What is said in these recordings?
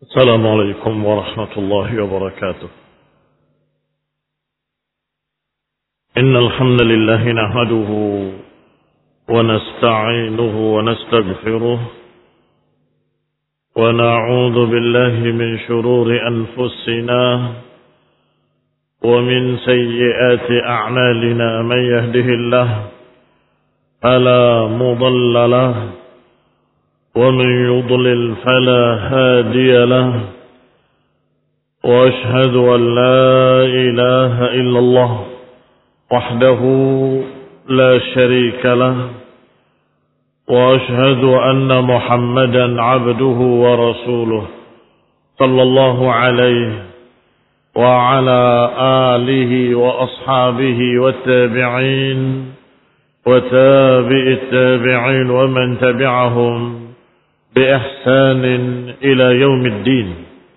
السلام عليكم ورحمة الله وبركاته. إن الحمد لله نحمده ونستعينه ونستغفره ونعوذ بالله من شرور أنفسنا ومن سيئات أعمالنا. من يهده الله فلا مضل له ومن يضلل فلا هادي له، وأشهد أن لا إله إلا الله وحده لا شريك له، وأشهد أن محمدا عبده ورسوله صلى الله عليه وعلى آله وأصحابه والتابعين وتابع التابعين ومن تبعهم بإحسان إلى يوم الدين.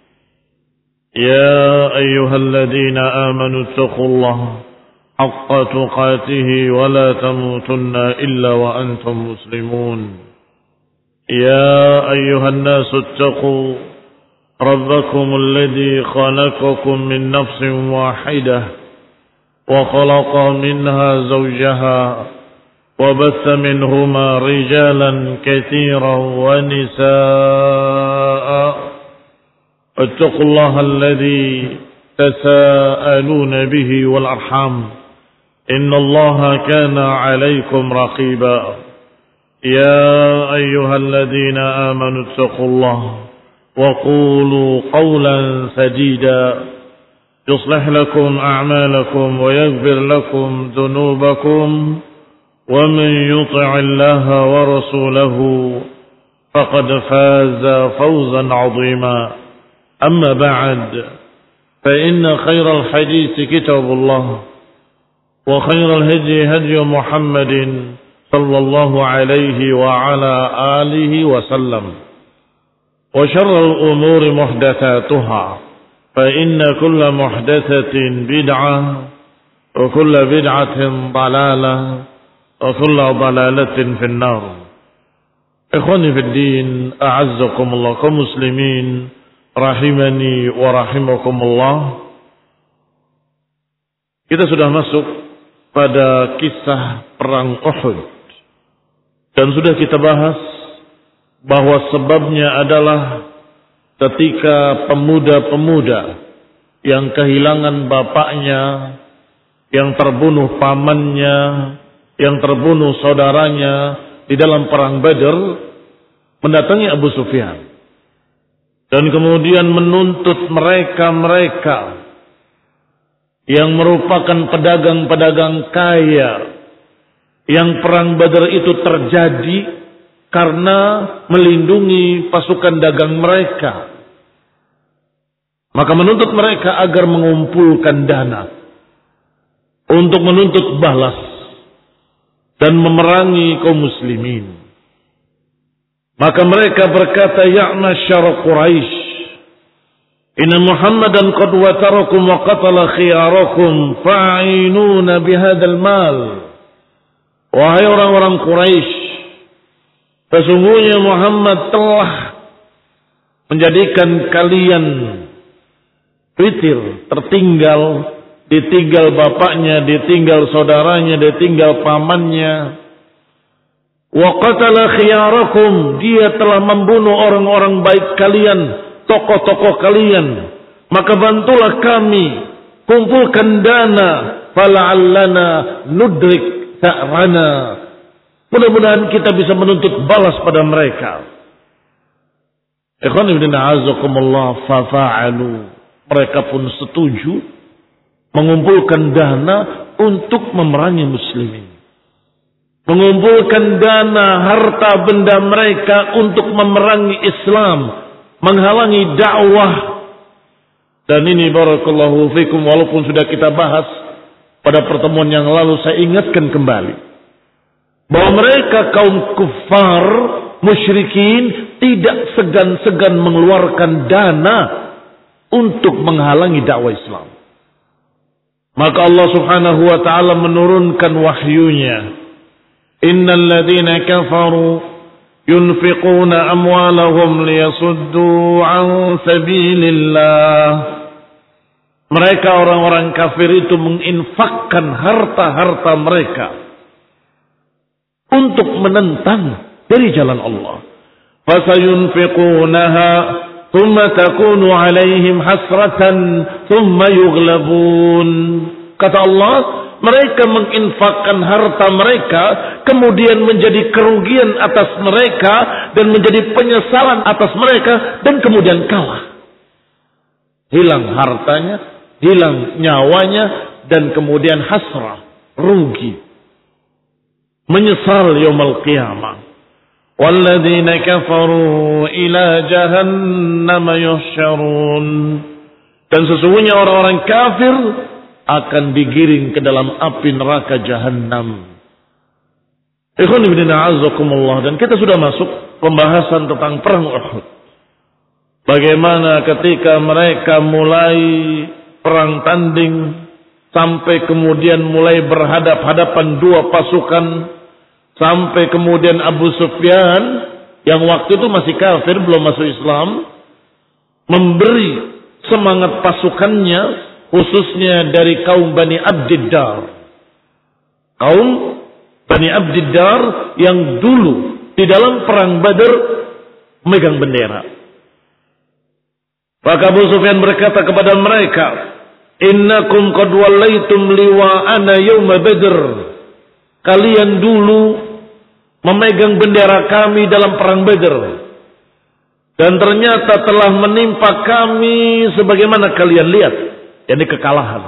يا أيها الذين آمنوا اتقوا الله حق تقاته ولا تموتن إلا وأنتم مسلمون. يا أيها الناس اتقوا ربكم الذي خلقكم من نفس واحدة وخلق منها زوجها وبث منهما رجالا كثيرا ونساء. اتقوا الله الذي تساءلون به والأرحام إن الله كان عليكم رقيبا. يا أيها الذين آمنوا اتقوا الله وقولوا قولا سديدا يصلح لكم أعمالكم ويغفر لكم ذنوبكم، ومن يطع الله ورسوله فقد فاز فوزا عظيما. أما بعد، فإن خير الحديث كتاب الله، وخير الهدي هدي محمد صلى الله عليه وعلى آله وسلم، وشر الأمور محدثاتها، فإن كل محدثة بدعة وكل بدعة ضلالة وكل ضلالة في النار. إخواني في الدين، أعزكم الله kaum muslimin rahimani wa rahimakumullah. Kita sudah masuk pada kisah perang Uhud dan sudah kita bahas bahwa sebabnya adalah ketika pemuda-pemuda yang kehilangan bapaknya, yang terbunuh pamannya, yang terbunuh saudaranya di dalam perang Badar, mendatangi Abu Sufyan dan kemudian menuntut mereka yang merupakan pedagang-pedagang kaya yang perang Badar itu terjadi karena melindungi pasukan dagang mereka, maka menuntut mereka agar mengumpulkan dana untuk menuntut balas dan memerangi kaum muslimin. Maka mereka berkata, ya masyar Quraisy, inna Muhammadan qad watarakum wa qatala khiyarakum fa'inuna bihadzal mal. Wahai orang-orang Quraisy, sesungguhnya Muhammad telah menjadikan kalian witir, tertinggal, ditinggal bapaknya, ditinggal saudaranya, ditinggal pamannya. Wa qatala khiyarakum, dia telah membunuh orang-orang baik kalian, tokoh-tokoh kalian. Maka bantulah kami, kumpulkan dana, fala'allana nudrik ta'rana. Mudah-mudahan kita bisa menuntut balas pada mereka. Ikhwan ibn a'azakumullah, fafa'alu. Mereka pun setuju mengumpulkan dana untuk memerangi muslimin. Mengumpulkan dana, harta benda mereka untuk memerangi Islam, menghalangi dakwah. Dan ini barakallahu fikum, walaupun sudah kita bahas pada pertemuan yang lalu, saya ingatkan kembali bahwa mereka kaum kufar, musyrikin, tidak segan-segan mengeluarkan dana untuk menghalangi dakwah Islam. Maka Allah Subhanahu wa taala menurunkan wahyunya, innal ladzina kafaru yunfiquna amwalahum liyasuddu an sabilillah. Mereka orang-orang kafir itu menginfakkan harta-harta mereka untuk menentang dari jalan Allah. Fasayunfiqunaha thumma takunu alaihim hasratan thumma yughlabun. Kata Allah, mereka menginfakkan harta mereka, kemudian menjadi kerugian atas mereka dan menjadi penyesalan atas mereka, dan kemudian kalah. Hilang hartanya, hilang nyawanya, dan kemudian hasrah, rugi, menyesal yaumul qiyamah. Walladzina kafaru ila jahannam yuhsyarun. Dan sesungguhnya orang-orang kafir akan digiring ke dalam api neraka Jahannam. Ikhwan fillah a'azzakumullah, dan kita sudah masuk pembahasan tentang perang Uhud. Bagaimana ketika mereka mulai perang tanding sampai kemudian mulai berhadap-hadapan dua pasukan, sampai kemudian Abu Sufyan yang waktu itu masih kafir, belum masuk Islam, memberi semangat pasukannya, khususnya dari kaum Bani Abdiddar. Kaum Bani Abdiddar yang dulu di dalam perang Badar memegang bendera. Maka Abu Sufyan berkata kepada mereka, "Innakum qad wallaitum liwa'ana yawma Badr." Kalian dulu memegang bendera kami dalam perang Badar. Dan ternyata telah menimpa kami sebagaimana kalian lihat, yakni kekalahan.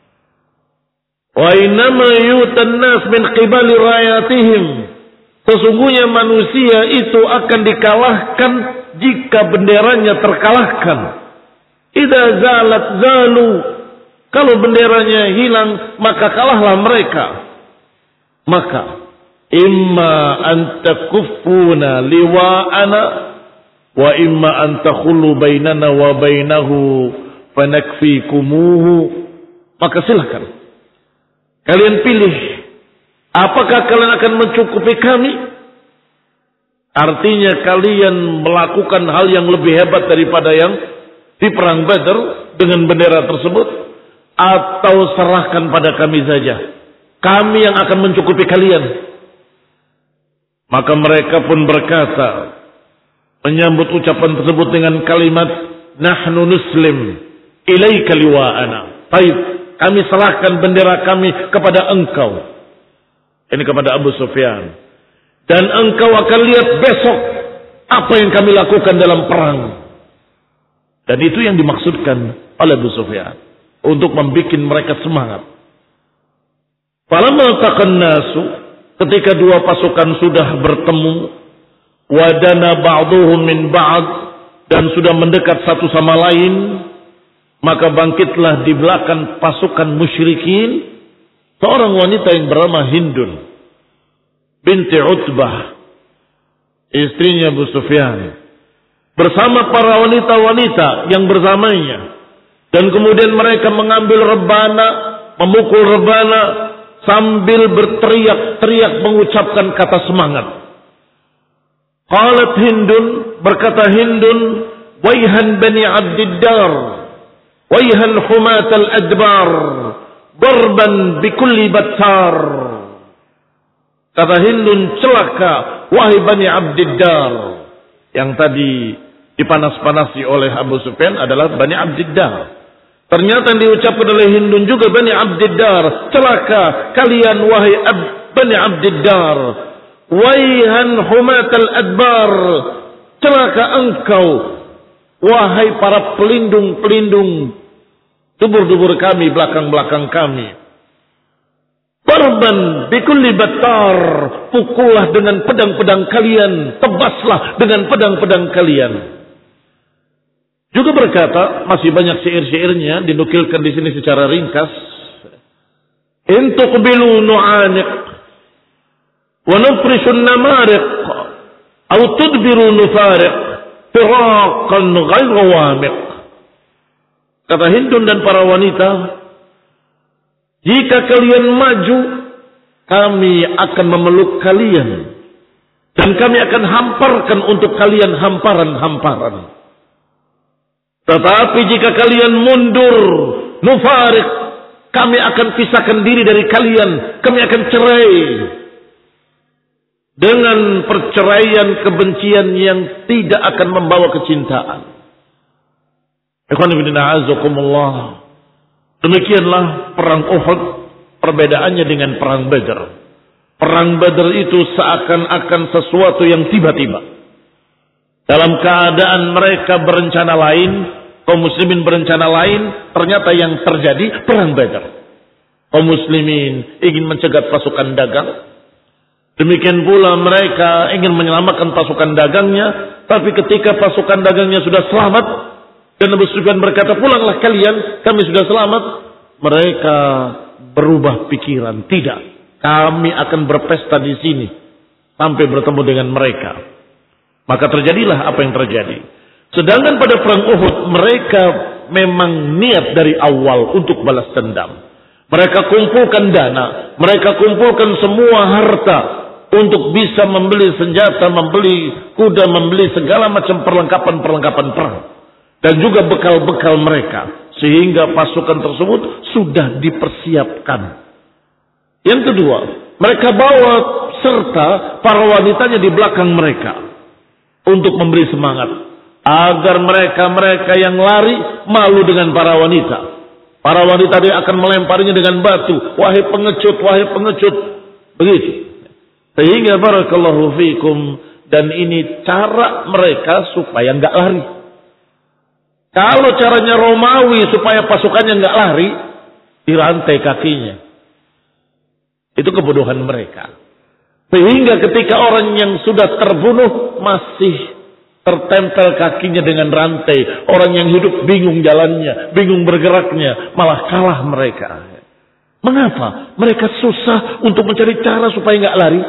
Wa innama yutan nas min qibali rayatihim. Sesungguhnya manusia itu akan dikalahkan jika benderanya terkalahkan. Idza zalat zalu. Kalau benderanya hilang, maka kalahlah mereka. Maka imma an takuffuna liwa'ana wa imma an takhullu bainana wa bainahu fanakfikumuhu. Maka silahkan kalian pilih, apakah kalian akan mencukupi kami, artinya kalian melakukan hal yang lebih hebat daripada yang di perang Badar dengan bendera tersebut, atau serahkan pada kami saja, kami yang akan mencukupi kalian. Maka mereka pun berkata, menyambut ucapan tersebut dengan kalimat, nahnu nuslim ilaika liwa'ana. Baik, kami serahkan bendera kami kepada engkau. Ini kepada Abu Sufyan. Dan engkau akan lihat besok apa yang kami lakukan dalam perang. Dan itu yang dimaksudkan oleh Abu Sufyan untuk membuat mereka semangat. Falamma taqan nasu, ketika dua pasukan sudah bertemu, wadana ba'duhum min ba'd, dan sudah mendekat satu sama lain, maka bangkitlah di belakang pasukan musyrikin seorang wanita yang bernama Hindun binti Utbah, istrinya Abu Sufyan, bersama para wanita-wanita yang bersamanya. Dan kemudian mereka mengambil rebana, memukul rebana sambil berteriak-teriak mengucapkan kata semangat. Qalat Hindun, berkata Hindun, waihan bani Abdiddar, waihan humat al-adbar, darban bikulli battar. Kata Hindun, celaka wahai bani Abdiddar. Yang tadi dipanas-panasi oleh Abu Sufyan adalah Bani Abdiddar. Ternyata yang diucapkan oleh Hindun juga Bani Abdiddar. Celaka kalian wahai Bani Abdiddar. Waihan humat al-adbar. Celaka engkau wahai para pelindung-pelindung dubur-dubur kami, belakang-belakang kami. Barban bikulli battar. Pukullah dengan pedang-pedang kalian, tebaslah dengan pedang-pedang kalian. Juga berkata, masih banyak syair-syairnya dinukilkan di sini secara ringkas. In tuqbilu nu'aniq wa nufrishun namariq aw tudbiru nufariq firaqan ghayra wamiq. Kata Hindun dan para wanita, jika kalian maju, kami akan memeluk kalian. Dan kami akan hamparkan untuk kalian hamparan-hamparan. Tetapi jika kalian mundur, nufarik, kami akan pisahkan diri dari kalian. Kami akan cerai. Dengan perceraian kebencian yang tidak akan membawa kecintaan. Ikhwan fillah a'azzakumullah. Demikianlah perang Uhud, perbedaannya dengan perang Badar. Perang Badar itu seakan-akan sesuatu yang tiba-tiba. Dalam keadaan mereka berencana lain, kaum muslimin berencana lain, ternyata yang terjadi perang Badar. Kaum muslimin ingin mencegat pasukan dagang. Demikian pula mereka ingin menyelamatkan pasukan dagangnya, tapi ketika pasukan dagangnya sudah selamat, dan Abu Sufyan berkata, pulanglah kalian, kami sudah selamat. Mereka berubah pikiran. Tidak, kami akan berpesta di sini sampai bertemu dengan mereka. Maka terjadilah apa yang terjadi. Sedangkan pada perang Uhud, mereka memang niat dari awal untuk balas dendam. Mereka kumpulkan dana, mereka kumpulkan semua harta untuk bisa membeli senjata, membeli kuda, membeli segala macam perlengkapan-perlengkapan perang. Dan juga bekal-bekal mereka. Sehingga pasukan tersebut sudah dipersiapkan. Yang kedua, mereka bawa serta para wanitanya di belakang mereka. Untuk memberi semangat. Agar mereka-mereka yang lari malu dengan para wanita. Para wanita dia akan melemparinya dengan batu. Wahai pengecut, wahai pengecut. Begitu. Sehingga barakallahu fikum. Dan ini cara mereka supaya enggak lari. Kalau caranya Romawi supaya pasukannya enggak lari, dirantai kakinya. Itu kebodohan mereka. Sehingga ketika orang yang sudah terbunuh masih tertempel kakinya dengan rantai. Orang yang hidup bingung jalannya, bingung bergeraknya, malah kalah mereka. Mengapa? Mereka susah untuk mencari cara supaya enggak lari.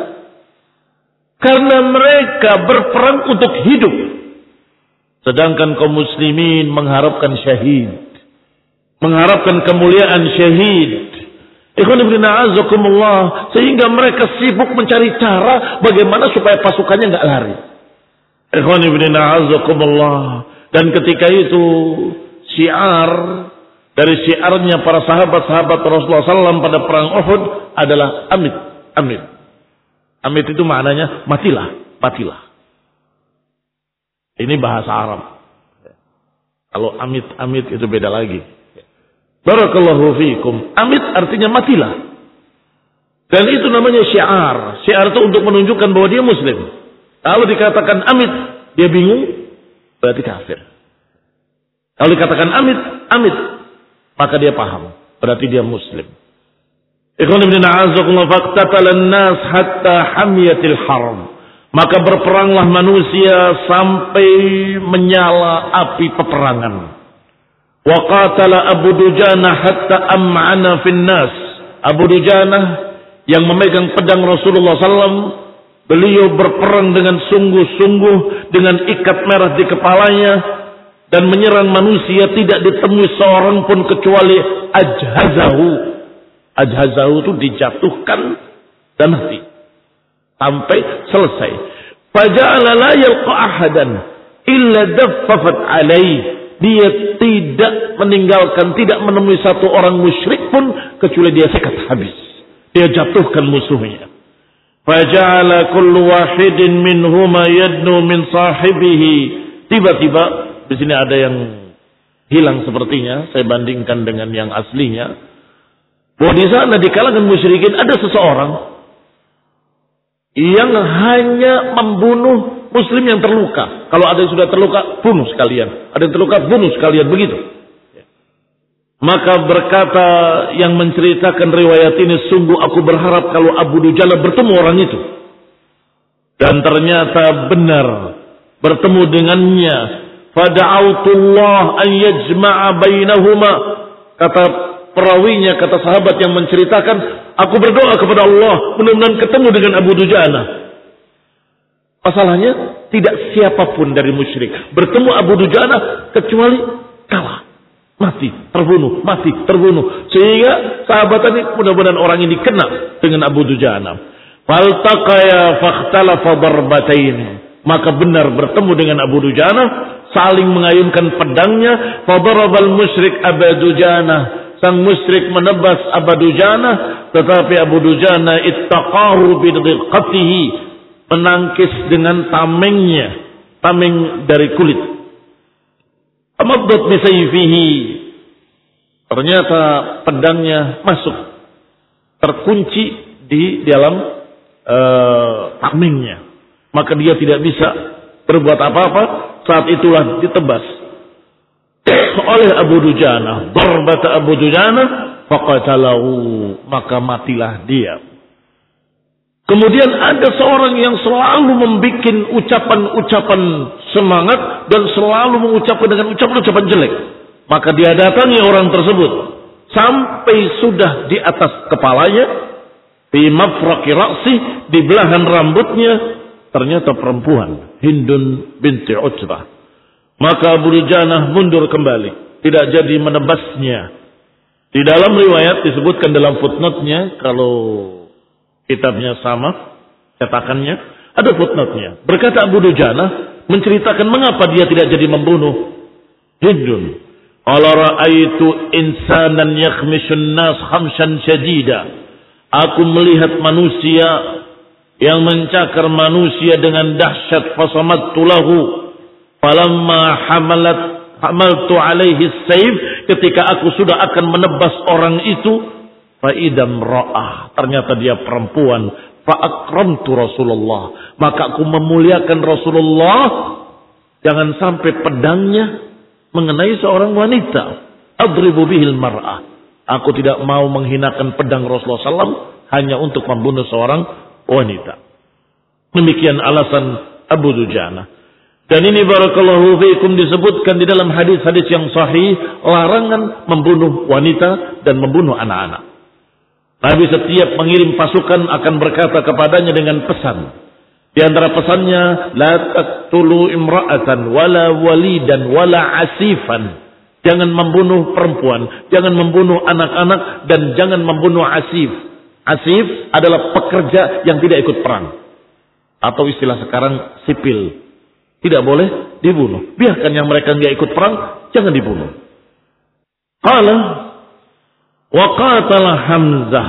Karena mereka berperang untuk hidup. Sedangkan kaum muslimin mengharapkan syahid. Mengharapkan kemuliaan syahid. Ikhwan ibn a'azakumullah. Sehingga mereka sibuk mencari cara bagaimana supaya pasukannya enggak lari. Ikhwan ibn a'azakumullah. Dan ketika itu syiar dari syiarnya para sahabat-sahabat Rasulullah SAW pada perang Uhud adalah amit. Amit. Amit itu maknanya matilah, matilah. Ini bahasa Arab. Kalau amit-amit itu beda lagi. Barakallahu fiikum. Amit artinya matilah. Dan itu namanya syiar. Syiar itu untuk menunjukkan bahwa dia muslim. Kalau dikatakan amit, dia bingung, berarti kafir. Kalau dikatakan amit, amit, maka dia paham, berarti dia muslim. Ikhwan ibn a'azakumullah faqtatalan nas hatta hamiyatil haram. Maka berperanglah manusia sampai menyala api peperangan. Wa qatala Abu Dujanah hatta am'ana fin nas. Abu Dujanah yang memegang pedang Rasulullah SAW, beliau berperang dengan sungguh-sungguh dengan ikat merah di kepalanya dan menyerang manusia, tidak ditemui seorang pun kecuali ajhazahu. Ajhazahu itu dijatuhkan dan mati. Sampai selesai. Faja'ala la yalqa ahadan illa daffafat alaih. Dia tidak meninggalkan, tidak menemui satu orang musyrik pun kecuali dia sikat habis. Dia jatuhkan musuhnya. Faja'ala kullu wahidin minhuma yadnu min sahibihi. Tiba-tiba di sini ada yang hilang sepertinya. Saya bandingkan dengan yang aslinya. Bahwa di sana di kalangan musyrikin ada seseorang yang hanya membunuh muslim yang terluka. Kalau ada yang sudah terluka, bunuh sekalian. Ada yang terluka, bunuh sekalian. Begitu. Maka berkata yang menceritakan riwayat ini, sungguh aku berharap kalau Abu Dujanah bertemu orang itu. Dan ternyata benar bertemu dengannya. Fada'autullah an yajma'a bainahuma. Kata perawinya, kata sahabat yang menceritakan, aku berdoa kepada Allah mudah-mudahan ketemu dengan Abu Dujanah. Masalahnya tidak siapapun dari musyrik bertemu Abu Dujanah kecuali kalah, mati, terbunuh, mati, terbunuh. Sehingga sahabat ini mudah-mudahan orang ini kena dengan Abu Dujanah. Faltaqaya fakhtalafa darbatain. Maka benar bertemu dengan Abu Dujana, saling mengayunkan pedangnya. Fadarabal musyrik Abu Dujana. Sang musyrik menebas Abu Dujana, tetapi Abu Dujana ittaqahu bidhiqatihi, menangkis dengan tamengnya, tameng dari kulit. Amaddat bisayfihi, ternyata pedangnya masuk, terkunci di dalam tamengnya. Maka dia tidak bisa berbuat apa-apa. Saat itulah ditebas oleh Abu Dujana, darbata Abu Dujana faqatalahu, maka matilah dia. Kemudian ada seorang yang selalu membuat ucapan-ucapan semangat dan selalu mengucapkan dengan ucapan-ucapan jelek. Maka dia datangi orang tersebut sampai sudah di atas kepalanya, di mafraqi ra'si, di belahan rambutnya, ternyata perempuan, Hindun binti Utbah. Maka Abu Dujana mundur kembali, tidak jadi menebasnya. Di dalam riwayat disebutkan dalam footnote-nya, kalau kitabnya sama, cetakannya, ada footnote-nya. Berkata Abu Dujana, menceritakan mengapa dia tidak jadi membunuh Hindun. Qala ra'aitu insanan yakhmishun nas khamshan syadida. Aku melihat manusia yang mencakar manusia dengan dahsyat, fasamattu lahu. Falamma hamaltu alaihi sayf, ketika aku sudah akan menebas orang itu, fa idam ra'ah, ternyata dia perempuan. Fa akramtu Rasulullah, maka aku memuliakan Rasulullah. Jangan sampai pedangnya mengenai seorang wanita. Adribu bihil mar'ah, aku tidak mau menghinakan pedang Rasulullah SAW hanya untuk membunuh seorang wanita. Demikian alasan Abu Dujana. Dan ini barakallahu fiikum disebutkan di dalam hadis-hadis yang sahih, larangan membunuh wanita dan membunuh anak-anak. Nabi setiap mengirim pasukan akan berkata kepadanya dengan pesan. Di antara pesannya, la taqtulu imra'atan wala walidan wala asifan. Jangan membunuh perempuan, jangan membunuh anak-anak, dan jangan membunuh asif. Asif adalah pekerja yang tidak ikut perang, atau istilah sekarang sipil. Tidak boleh dibunuh. Biarkan yang mereka nggak ikut perang, jangan dibunuh. Qala wa qatala Hamzah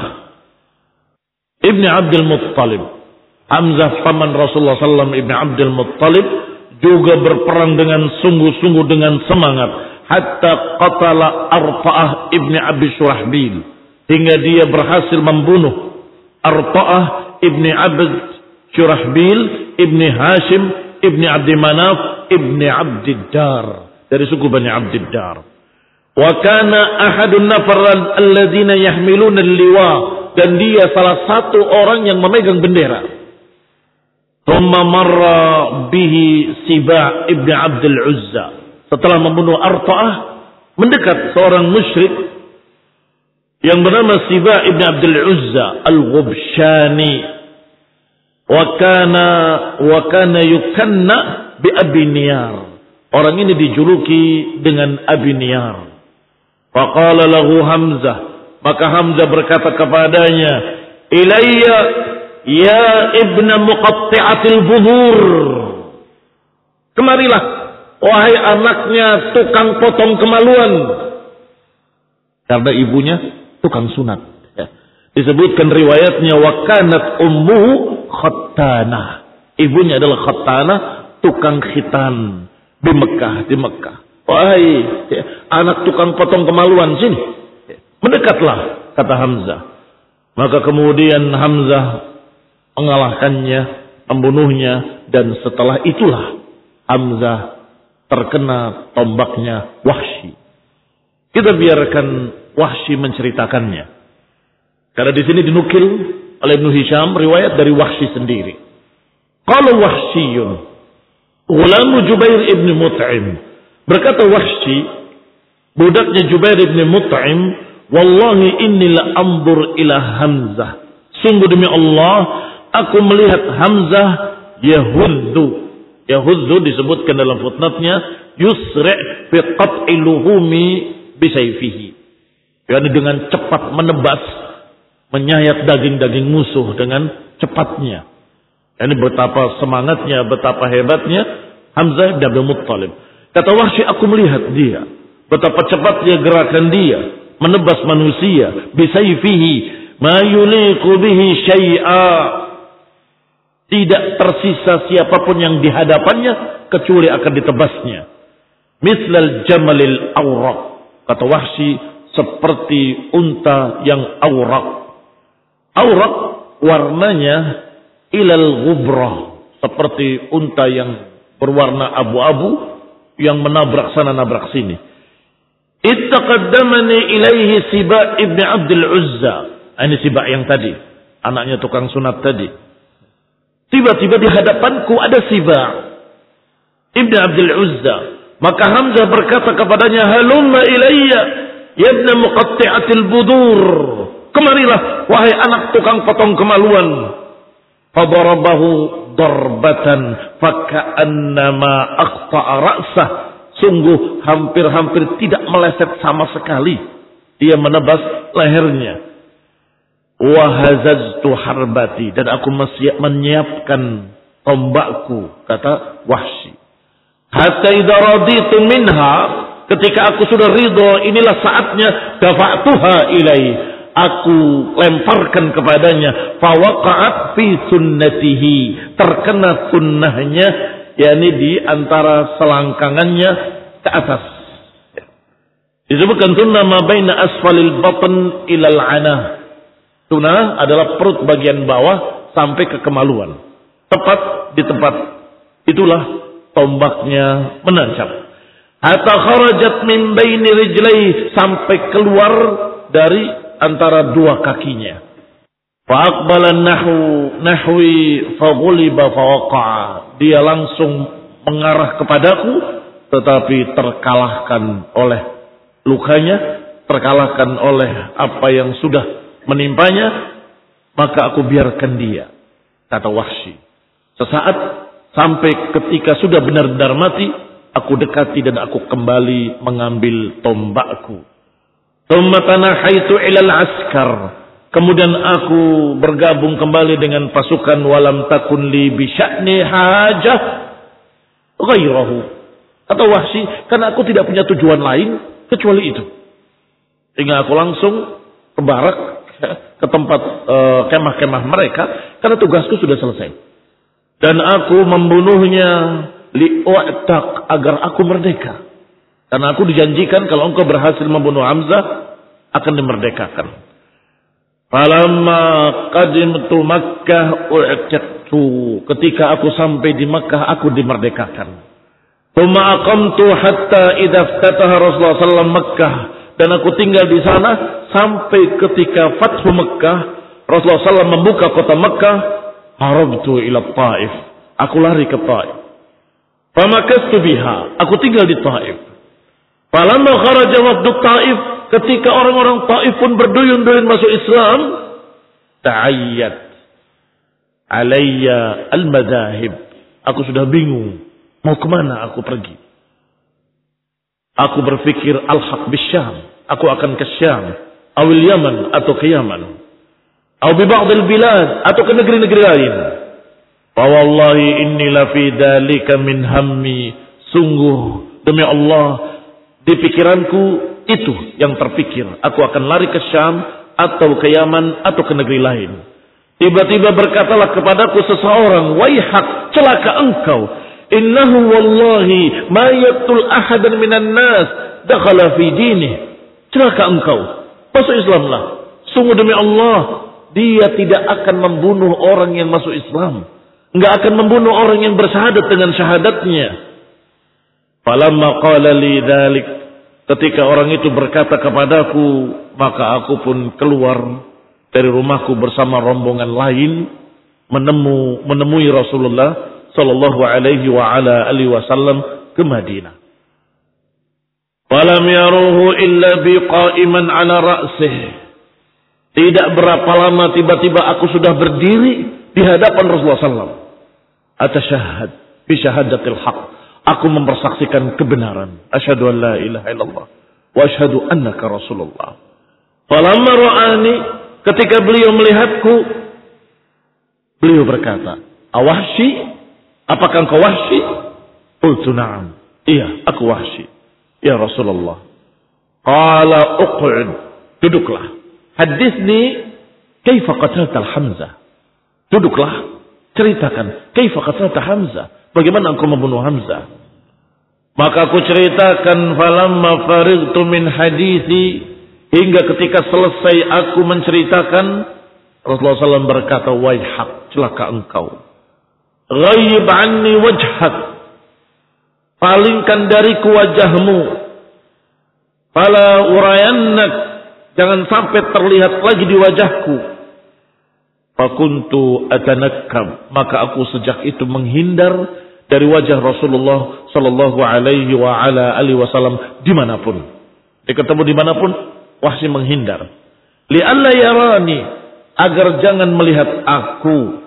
ibni Abdul Muttalib. Hamzah paman Rasulullah SAW ibni Abdul Muttalib juga berperang dengan sungguh-sungguh, dengan semangat. Hatta qatala Arta'ah ibni Abi Syurahbil, hingga dia berhasil membunuh Arta'ah ibni Abi Syurahbil ibni Hashim ibni Abdi Manaf ibni Abdiddar, dari suku Bani Abdiddar. Wa kana ahadun nafar alladzina yahmiluna al-liwa, dan dia salah satu orang yang memegang bendera. Thumma marra bihi Siba' ibni Abdul Uzza. Setelah membunuh Arta'ah, mendekat seorang musyrik yang bernama Siba' ibni Abdul Uzza al-Ghubshani. Wa kana yukanna bi Abi Niyar. Orang ini dijuluki dengan Abi Niyar. Faqala lahu Hamzah, maka Hamzah berkata kepadanya, "Ilayya ya ibna muqatti'atil buhur." Kemarilah wahai anaknya tukang potong kemaluan. Karena ibunya tukang sunat. Disebutkan riwayatnya, wa kanat ummuhu khattanah. Ibunya adalah khattanah, tukang khitan di Mekah. Wahai anak tukang potong kemaluan, sini. Mendekatlah, kata Hamzah. Maka kemudian Hamzah mengalahkannya, membunuhnya, dan setelah itulah Hamzah terkena tombaknya Wahsy. Kita biarkan Wahsy menceritakannya. Karena di sini dinukil oleh Ibnu Hisham riwayat dari Wahsy sendiri. Qala Wahsyiyun, ghulamu Jubair ibn Mut'im. Berkata Wahsy, budaknya Jubair ibn Mut'im, wallahi inni la anzur ila Hamzah. Sungguh demi Allah, aku melihat Hamzah yahuddu. Yahuddu disebutkan dalam footnote-nya, yusri' fi qat'i luhumi bisayfihi. Yani dengan cepat menebas menyayat daging-daging musuh dengan cepatnya. Ini betapa semangatnya, betapa hebatnya Hamzah bin Abdul Muttalib. Kata Wahsy, aku melihat dia, betapa cepatnya gerakan dia menebas manusia. Bisayfihi ma yuliqu bihi syai'a. Tidak tersisa siapapun yang di hadapannya kecuali akan ditebasnya. Mislal jamalil awraq. Kata Wahsy, seperti unta yang awraq. Awraq warnanya ilal ghubrah, seperti unta yang berwarna abu-abu yang menabrak sana nabrak sini. Ittaqaddamani ilaihi Siba' ibn Abdul Uzza. Ini Siba' yang tadi, anaknya tukang sunat tadi. Tiba-tiba di hadapanku ada Siba' ibn Abdul Uzza. Maka Hamzah berkata kepadanya, halumma ilayya ya ibn muqatti'atil budur. Kemarilah wahai anak tukang potong kemaluan. Fadarabahu darbatan faka'annama aqta'a ra'sah. Sungguh hampir-hampir tidak meleset sama sekali. Dia menebas lehernya. Wahazaztu harbati. Dan aku menyiapkan tombakku. Kata Wahsy. Hatta idza raditu minha. Ketika aku sudah ridho, inilah saatnya. Dafa'tuha ilaihi. Aku lemparkan kepadanya. Fawaqa'at fi sunnatihi. Terkena sunnahnya. yakni di antara selangkangannya ke atas. Disebutkan sunnah ma baina asfalil batn ilal anah. Sunnah adalah perut bagian bawah sampai ke kemaluan. Tepat di tempat itulah tombaknya menancap. Hatta kharajat min baini rijlai, sampai keluar dari antara dua kakinya. Fa aqbala nahwi fa ghuliba fa waqa'a. Dia langsung mengarah kepadaku tetapi terkalahkan oleh lukanya, terkalahkan oleh apa yang sudah menimpanya, maka aku biarkan dia, kata Wahsy. Sesaat sampai ketika sudah benar-benar mati, aku dekati dan aku kembali mengambil tombakku. Tsumma tanahaitu ilal askar. Kemudian aku bergabung kembali dengan pasukan. Walam takun li bi sya'ni hajah ghairahu. Kata Wahsy, karena aku tidak punya tujuan lain kecuali itu. Sehingga aku langsung ke barak, ke tempat kemah-kemah mereka, karena tugasku sudah selesai. Dan aku membunuhnya li'u'taq, agar aku merdeka. Karena aku dijanjikan kalau engkau berhasil membunuh Hamzah akan dimerdekakan. Falamma qadimtu Makkah u'taqtu. Ketika aku sampai di Makkah aku dimerdekakan. Tsumma aqamtu hatta idza iftataha Rasulullah sallallahu alaihi wasallam Makkah. Dan aku tinggal di sana sampai ketika Fathu Makkah, Rasulullah SAW membuka kota Makkah. Harabtu ila Taif. Aku lari ke Taif. Famakastu biha. Aku tinggal di Taif. Falamma kharaja wafdu Taif, ketika orang-orang Taif pun berduyun-duyun masuk Islam, ta'ayyat alayya al-madahib. Aku sudah bingung mau kemana aku pergi. Aku berpikir al-haq bisyam, aku akan ke Syam, awil Yaman atau ke Yaman, atau bi ba'dil bilad atau ke negeri-negeri lain. Fa wallahi inni la fi dzalika min hammi. Sungguh demi Allah, di pikiranku itu yang terpikir. Aku akan lari ke Syam atau ke Yaman atau ke negeri lain. Tiba-tiba berkatalah kepadaku seseorang, waihak, celaka engkau. Innahu wallahi ma yaqtul ahadan minan nas dakhala fi dinih. Celaka engkau, masuk Islamlah. Sungguh demi Allah, dia tidak akan membunuh orang yang masuk Islam, enggak akan membunuh orang yang bersyahadat dengan syahadatnya. Falamma qala li dzalik, ketika orang itu berkata kepadaku, maka aku pun keluar dari rumahku bersama rombongan lain menemui Rasulullah sallallahu alaihi wa ala alihi wasallam ke Madinah. Falam yaruhu illa biqa'iman ala ra'sih. Tidak berapa lama tiba-tiba aku sudah berdiri di hadapan Rasulullah sallallahu. Atasyahhad bi syahadatil haq. Aku mempersaksikan kebenaran. Asyhadu an la ilaha illallah wa asyhadu annaka Rasulullah. Falamma ra'ani, ketika beliau melihatku, beliau berkata, "Awahsy? Apakah engkau Wahsy?" Qultu na'am. Iya, aku Wahsy. Ya Rasulullah. Qala uq'ud. Duduklah. Hadithni kaifa qatalta Hamzah. Duduklah. Ceritakan. Kaifa qatalta Hamzah. Bagaimana engkau membunuh Hamzah? Maka aku ceritakan falamma farightu min hadithi, hingga ketika selesai aku menceritakan, Rasulullah SAW berkata, "Waihak, celaka engkau. Ghaib anni wajhak. Palingkan dariku wajahmu. Fala urayannak. Jangan sampai terlihat lagi di wajahku." Fakuntu atanakkam. Maka aku sejak itu menghindar dari wajah Rasulullah sallallahu alaihi wa ala alihi wasallam dimanapun. Dia ketemu dimanapun, Wahsy menghindar. Li'alla yarani, agar jangan melihat aku.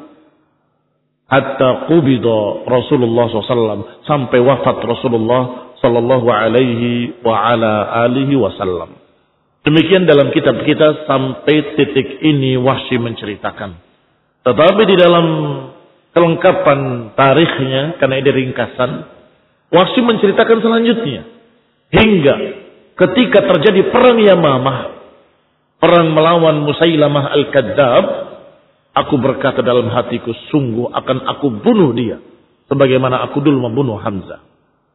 Hatta qubida Rasulullah SAW, sampai wafat Rasulullah sallallahu alaihi wa ala alihi wasallam. Demikian dalam kitab kita sampai titik ini Wahsy menceritakan. Tetapi di dalam kelengkapan tarikhnya, karena ini ringkasan, Wahsy menceritakan selanjutnya. Hingga ketika terjadi perang Yamamah, perang melawan Musailamah Al-Kadzab, aku berkata dalam hatiku, sungguh akan aku bunuh dia, sebagaimana aku dulu membunuh Hamzah.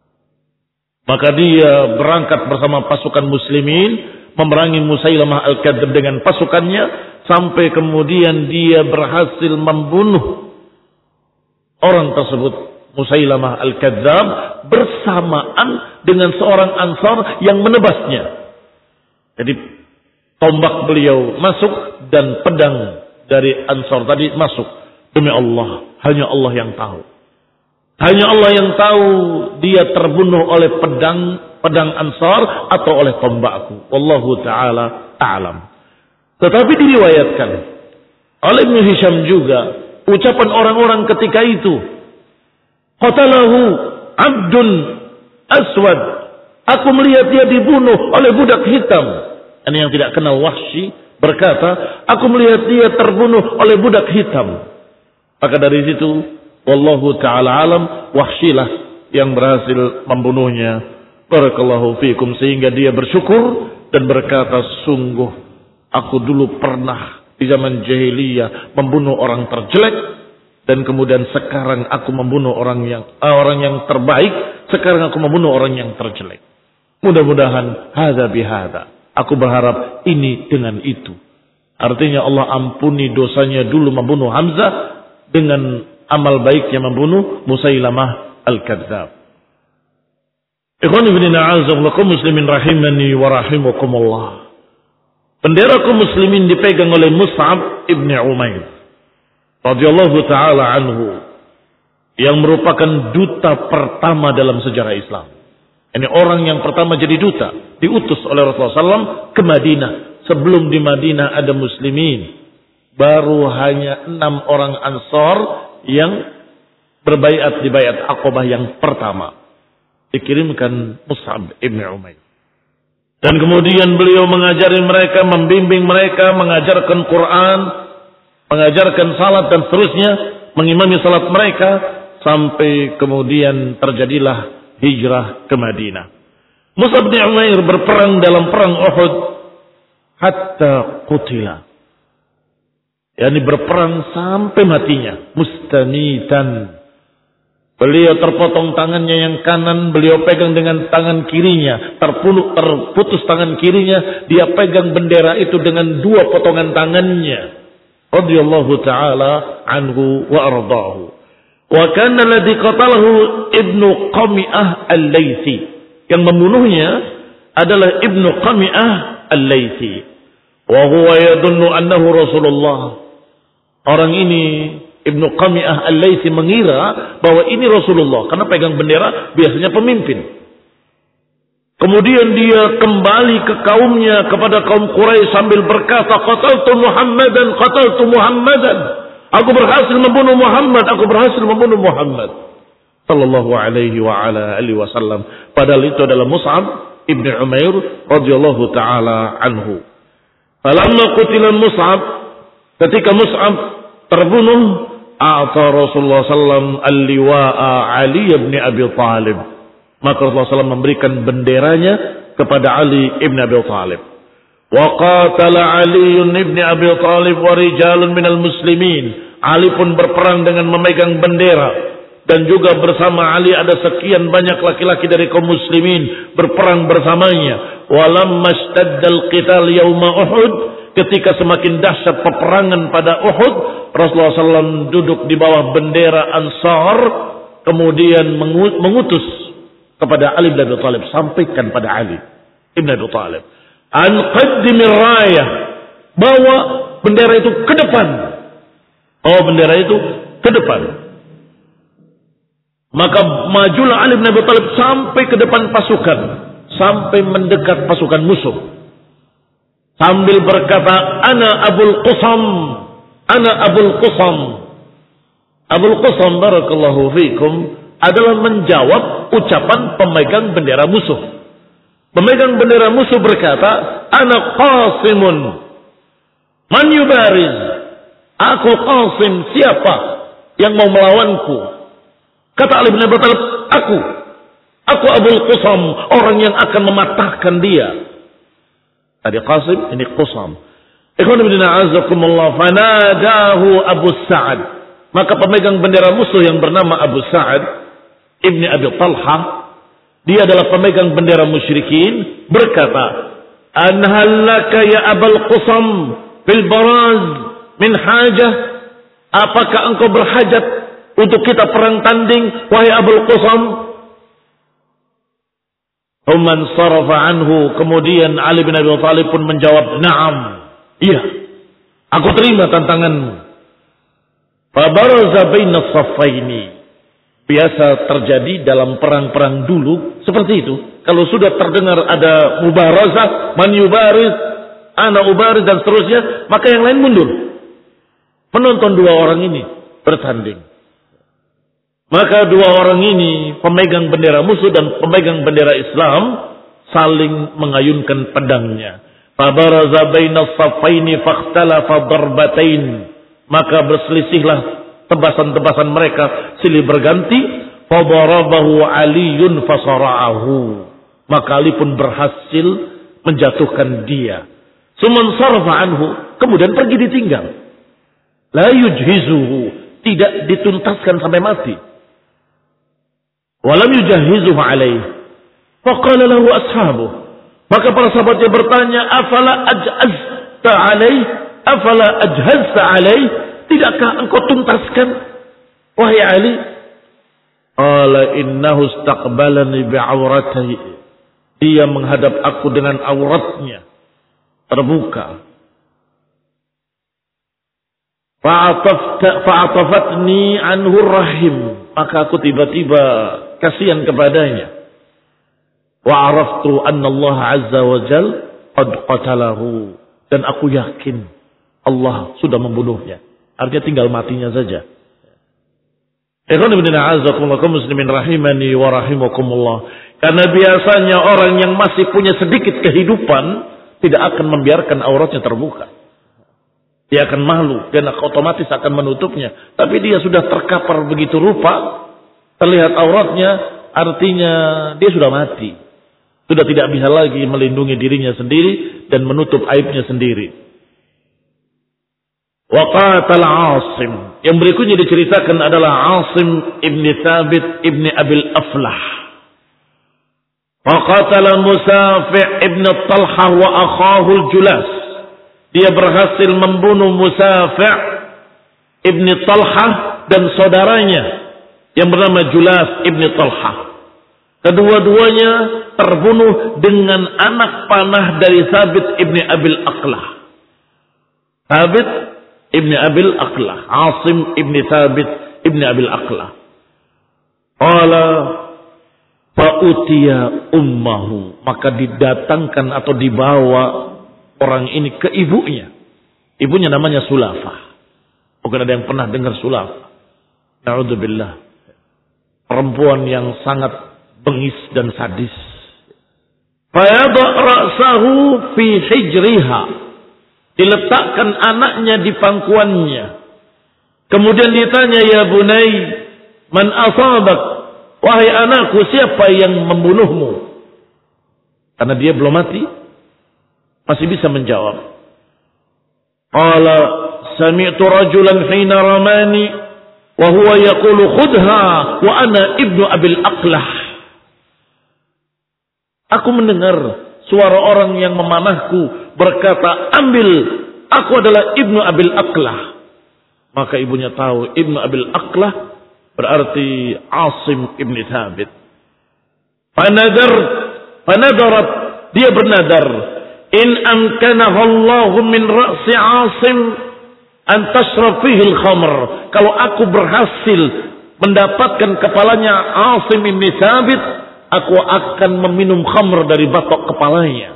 Maka dia berangkat bersama pasukan muslimin, memerangi Musailamah Al-Kadzab dengan pasukannya, sampai kemudian dia berhasil membunuh orang tersebut, Musailamah Al-Kadzab, bersamaan dengan seorang Ansar yang menebasnya. Jadi tombak beliau masuk dan pedang dari Ansar tadi masuk. Demi Allah, hanya Allah yang tahu. Hanya Allah yang tahu dia terbunuh oleh pedang Ansar atau oleh tombakku. Wallahu ta'ala a'lam. Tetapi diriwayatkan oleh Ibnu Hisham juga ucapan orang-orang ketika itu, qatalahu abdun aswad. Aku melihat dia dibunuh oleh budak hitam. Ini yang tidak kenal Wahsy berkata, aku melihat dia terbunuh oleh budak hitam. Maka dari situ, wallahu ta'ala alam, Wahsy lah yang berhasil membunuhnya. Barakallahu fiikum, sehingga dia bersyukur dan berkata, sungguh aku dulu pernah di zaman jahiliyah membunuh orang terjelek, dan kemudian sekarang aku membunuh orang yang terbaik, sekarang aku membunuh orang yang terjelek. Mudah-mudahan hadza bihadza. Aku berharap ini dengan itu. Artinya Allah ampuni dosanya dulu membunuh Hamzah dengan amal baiknya membunuh Musailamah Al-Kadzab. Ikhwan ibn a'azakum muslimin rahimani wa rahimakumullah. Bendera kaum muslimin dipegang oleh Mus'ab ibn Umair radhiyallahu taala anhu, yang merupakan duta pertama dalam sejarah Islam. Ini orang yang pertama jadi duta, diutus oleh Rasulullah SAW ke Madinah. Sebelum di Madinah ada muslimin, baru hanya 6 orang Ansar yang berbaiat di baiat Aqabah yang pertama. Dikirimkan Mus'ab ibn Umair. Dan kemudian beliau mengajari mereka, membimbing mereka, mengajarkan Quran, mengajarkan salat dan seterusnya, mengimami salat mereka, sampai kemudian terjadilah hijrah ke Madinah. Mus'ab bin Umair berperang dalam perang Uhud hatta qutila. Yani berperang sampai matinya, mustamitan. Beliau terpotong tangannya yang kanan, beliau pegang dengan tangan kirinya, terputus tangan kirinya, dia pegang bendera itu dengan 2 potongan tangannya. Radhiyallahu taala anhu wa ardaahu. Wa kana alladhi qatalahu Ibnu Qami'ah Al-Laitsi. Yang membunuhnya adalah Ibnu Qami'ah Al-Laitsi. Wa huwa yadunnu annahu Rasulullah. Orang ini Ibnu Qami'ah Al-Laitsi mengira bahwa ini Rasulullah karena pegang bendera biasanya pemimpin. Kemudian dia kembali ke kaumnya, kepada kaum Quraisy sambil berkata, qataltu Muhammadan, qataltu Muhammadan. Aku berhasil membunuh Muhammad, aku berhasil membunuh Muhammad sallallahu alaihi wa ala alihi wasallam. Padahal itu adalah Mus'ab ibn Umair radhiyallahu taala anhu. Falamma qutila Mus'ab, ketika Mus'ab terbunuh, a'ta Rasulullah sallallahu al-liwa'a Ali bin Abi Thalib. Maka Rasulullah sallallahu memberikan benderanya kepada Ali bin Abi Thalib. Wa qatala Ali bin Abi Thalib wa rijalun minal muslimin. Ali pun berperang dengan memegang bendera. Dan juga bersama Ali ada sekian banyak laki-laki dari kaum muslimin berperang bersamanya. Walamma ishtaddal qital yauma Uhud, ketika semakin dahsyat peperangan pada Uhud, Rasulullah SAW duduk di bawah bendera Ansar, kemudian mengutus kepada Ali bin Abi Thalib, sampaikan pada Ali bin Abi Thalib, an qaddimir rayah, bawa bendera itu ke depan. Bawa bendera itu ke depan. Maka majulah Ali bin Abi Thalib sampai ke depan pasukan, sampai mendekat pasukan musuh, sambil berkata, ana Abul Qusam, ana Abul Qusam. Abul Qusam barakallahu fikum adalah menjawab ucapan pemegang bendera musuh. Pemegang bendera musuh berkata, ana Qasimun, man yubariz, aku Qasim, siapa yang mau melawanku? Kata Ali bin Abi Thalib, aku Abul Qusam, orang yang akan mematahkan dia. Tadi Qasim, ini Qusam. Ikhwan fillah a'azzakumullah, fanadahu Abu Sa'ad. Maka pemegang bendera musuh yang bernama Abu Sa'ad Ibni Abi Talha, dia adalah pemegang bendera musyrikin, berkata, anhallaka ya Abul Qusam fil baraz min hajah, apakah engkau berhajat untuk kita perang tanding, wahai Abul Qusam? Umman sarafa anhu, kemudian Ali bin Abi Thalib pun menjawab, na'am, iya, aku terima tantanganmu. Fabaraza baina saffaini. Biasa terjadi dalam perang-perang dulu seperti itu. Kalau sudah terdengar ada mubarazah, man yubariz, ana ubariz dan seterusnya, maka yang lain mundur. Penonton dua orang ini bertanding. Maka dua orang ini, pemegang bendera musuh dan pemegang bendera Islam, saling mengayunkan pedangnya. Fabaraza baina saffaini fakhtalafa darbatain. Maka berselisihlah tebasan-tebasan mereka silih berganti. Fadarabahu Aliyun fasara'ahu. Maka Ali pun berhasil menjatuhkan dia. Suman sarfa anhu, kemudian pergi ditinggal. La yujhizuhu, tidak dituntaskan sampai mati. Walam yujahizuhu alaih. Faqala lahu ashabuh. Maka para sahabatnya bertanya, afala ajhazta alaih? Afala ajhazta alaih? Tidakkah engkau tuntaskan, wahai Ali? Qala innahu istaqbalani bi'awratihi. Dia menghadap aku dengan auratnya terbuka. Fa'atafatni anhu rahim. Maka aku tiba-tiba kasihan kepadanya. Wa araftu anna Allah azza wa jal qad qatalahu. Dan aku yakin Allah sudah membunuhnya. Artinya tinggal matinya saja. Ikhwan ibn a'azakumullah muslimin rahimani wa rahimakumullah. Karena biasanya orang yang masih punya sedikit kehidupan tidak akan membiarkan auratnya terbuka. Dia akan malu dan otomatis akan menutupnya. Tapi dia sudah terkapar begitu rupa, terlihat auratnya, artinya dia sudah mati. Sudah tidak bisa lagi melindungi dirinya sendiri dan menutup aibnya sendiri. Wa qatala Asim. Yang berikutnya diceritakan adalah Asim ibni Thabit ibni Abil Aflah. Wa qatala Musafi' ibni Talha wa akhahu Julas. Dia berhasil membunuh Musafi' ibni Talha dan saudaranya yang bernama Julas ibni Talha. Kedua-duanya terbunuh dengan anak panah dari Thabit ibni Abil Aqlah. Thabit ibni Abil Aqlah, Asim ibni Thabit ibni Abil Aqlah. Qala fa'utiya ummahu, maka didatangkan atau dibawa orang ini ke ibunya. Ibunya namanya Sulafah. Mungkin ada yang pernah dengar Sulafah. Na'udzubillah. Perempuan yang sangat bengis dan sadis. Fayada ra'sahu fi hijriha. Diletakkan anaknya di pangkuannya. Kemudian ditanya, ya bunai, man asabak? Wahai anakku, siapa yang membunuhmu? Karena dia belum mati, masih bisa menjawab. Qala sami'tu rajulan hina ramani wa huwa yaqulu khudha wa ana ibnu abil aqlah. Aku mendengar suara orang yang memanahku berkata, ambil, aku adalah ibnu abil aqlah. Maka ibunya tahu ibnu abil aqlah berarti Asim ibn Thabit. Fanadarat, dia bernadar, in amkanahu Allah min ra'si Asim an tashrab fihi al-khamr. Kalau aku berhasil mendapatkan kepalanya Asim ibn Thabit, aku akan meminum khamr dari batok kepalanya.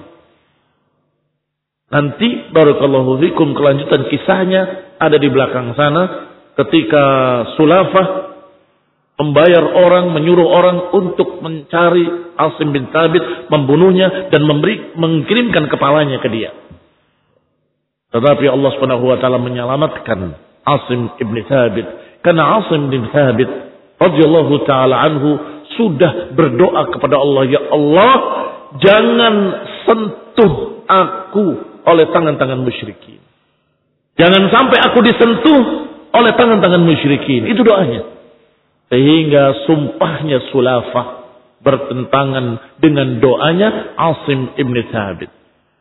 Nanti barakallahu fikum kelanjutan kisahnya ada di belakang sana, ketika Sulafah membayar orang, menyuruh orang untuk mencari Asim bin Thabit, membunuhnya dan mengirimkan kepalanya ke dia. Tetapi Allah Subhanahu wa taala menyelamatkan Asim bin Thabit, karena Asim bin Thabit radhiyallahu taala anhu sudah berdoa kepada Allah, ya Allah, jangan sentuh aku oleh tangan-tangan musyrikin. Jangan sampai aku disentuh oleh tangan-tangan musyrikin. Itu doanya. Sehingga sumpahnya Sulafah bertentangan dengan doanya Asim ibn Thabit.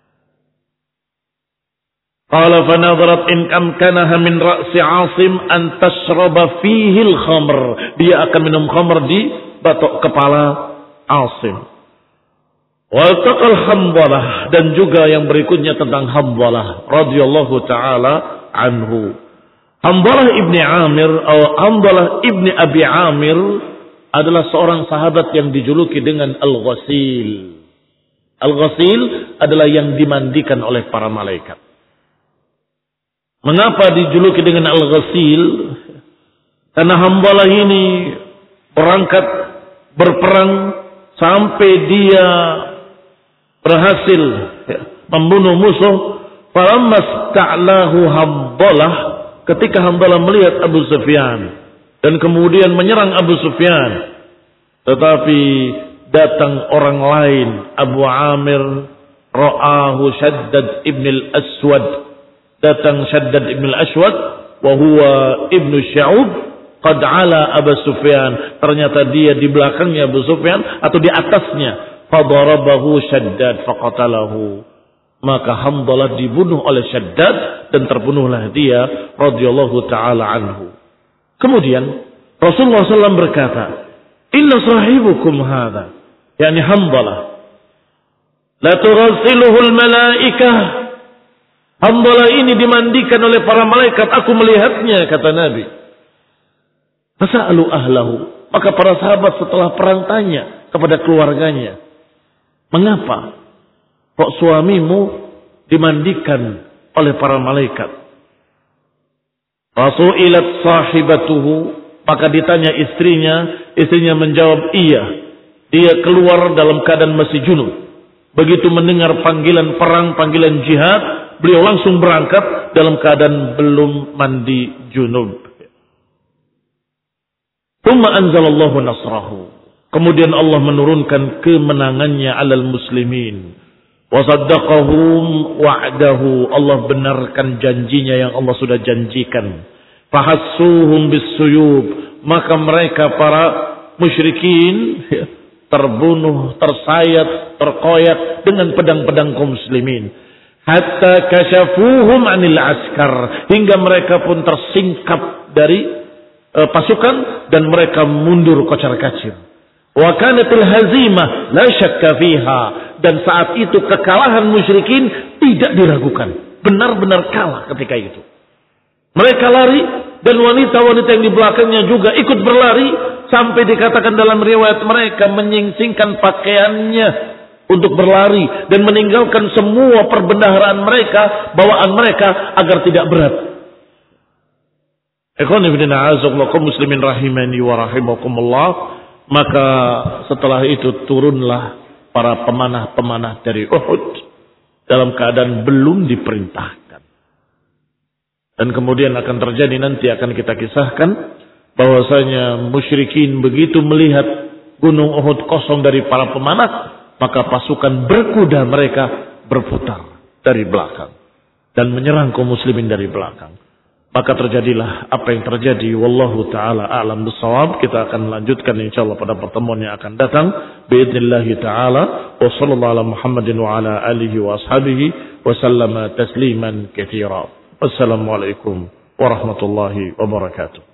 Qala fanadharat in amkanaha min ra'si Asim an tashraba fihi al-khamr. Dia akan minum khamr di batok kepala Asim. Waltaqal Hamdalah, dan juga yang berikutnya tentang Hamdalah radhiyallahu taala anhu. Hamdalah ibni Amir atau Hamdalah ibni Abi Amir adalah seorang sahabat yang dijuluki dengan Al-Ghasil. Al-Ghasil adalah yang dimandikan oleh para malaikat. Mengapa dijuluki dengan Al-Ghasil? Karena Hamdalah ini berperang sampai dia berhasil membunuh musuh. Falamma sta'lahu Hamdalah, ketika Hamdalah melihat Abu Sufyan dan kemudian menyerang Abu Sufyan, tetapi datang orang lain, Abu Amir, ra'ahu Shaddad ibn al-Aswad, datang Shaddad ibn al-Aswad, wa huwa ibnu Sya'ub, qad ala Abu Sufyan, ternyata dia di belakangnya Abu Sufyan atau di atasnya. Fadarabahu Shaddad faqatalahu, maka Hamdalah dibunuh oleh Shaddad dan terbunuhlah dia radhiyallahu taala anhu. Kemudian Rasulullah SAW berkata, inna sahibukum hadha, yakni Hamdalah, la tughsiluhu al-malaikah. Hamdalah ini dimandikan oleh para malaikat, aku melihatnya, kata Nabi. Fasalu ahlahu, maka para sahabat setelah perang tanya kepada keluarganya, mengapa kok suamimu dimandikan oleh para malaikat? Rasu'ilat sahibatuhu, maka ditanya istrinya menjawab iya. Dia keluar dalam keadaan masih junub. Begitu mendengar panggilan perang, panggilan jihad, beliau langsung berangkat dalam keadaan belum mandi junub. Tsumma anzalallahu nasrahu, kemudian Allah menurunkan kemenangannya alal muslimin. Wasaddaqahum wa'dahu, Allah benarkan janjinya yang Allah sudah janjikan. Fahassuhum bisuyub, maka mereka para musyrikin terbunuh, tersayat, terkoyak dengan pedang-pedang kaum muslimin. Hatta kasyafuhum anil askar, hingga mereka pun tersingkap dari pasukan dan mereka mundur kocar-kacir. Wa kanatil hazimah la syakka fiha, dan saat itu kekalahan musyrikin tidak diragukan, benar-benar kalah ketika itu. Mereka lari dan wanita-wanita yang di belakangnya juga ikut berlari, sampai dikatakan dalam riwayat mereka menyingsingkan pakaiannya untuk berlari dan meninggalkan semua perbendaharaan mereka, bawaan mereka agar tidak berat. Ikhwan fillah, a'azakumullah muslimin rahimani wa rahimakumullah. Maka setelah itu turunlah para pemanah-pemanah dari Uhud dalam keadaan belum diperintahkan. Dan kemudian akan terjadi nanti akan kita kisahkan bahwasanya musyrikin begitu melihat gunung Uhud kosong dari para pemanah, maka pasukan berkuda mereka berputar dari belakang dan menyerang kaum muslimin dari belakang. Maka terjadilah apa yang terjadi. Wallahu taala a'lam bissawab. Kita akan lanjutkan insyaallah pada pertemuan yang akan datang باذنillah taala. Wa sallallahu ala Muhammadin wa ala alihi wa ashabihi wa sallama tasliman katsira. Wassalamualaikum warahmatullahi wabarakatuh.